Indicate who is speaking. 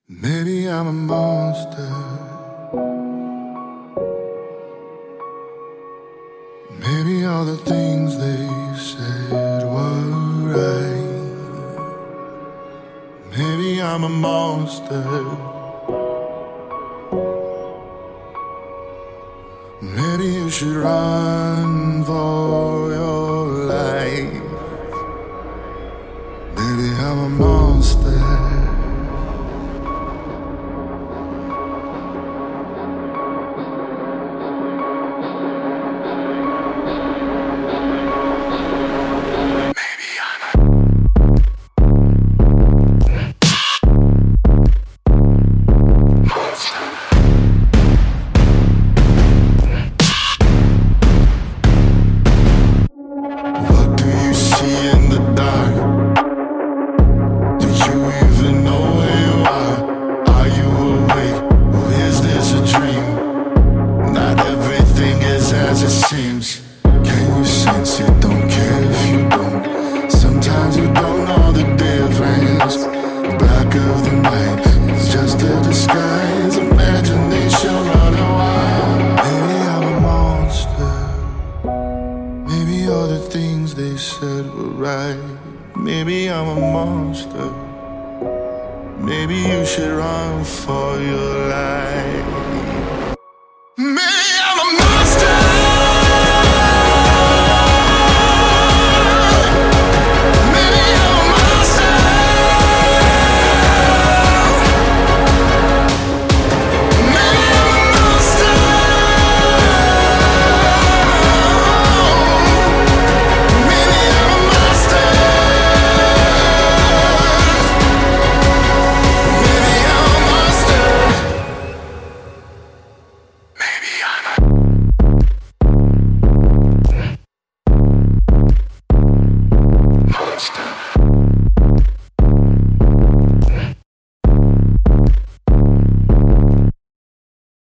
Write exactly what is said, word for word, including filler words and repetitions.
Speaker 1: Maybe I'm a monster. Maybe all the things they said were right. Maybe I'm a monster. Maybe you should run for your life. Maybe I'm a monster. As it seems, can you sense it? Don't care if you don't. Sometimes you don't know the difference. Black of the night is just a disguise. Imagination running wild. Maybe I'm a monster. Maybe all the things they said were right. Maybe I'm a monster. Maybe you should run for your life.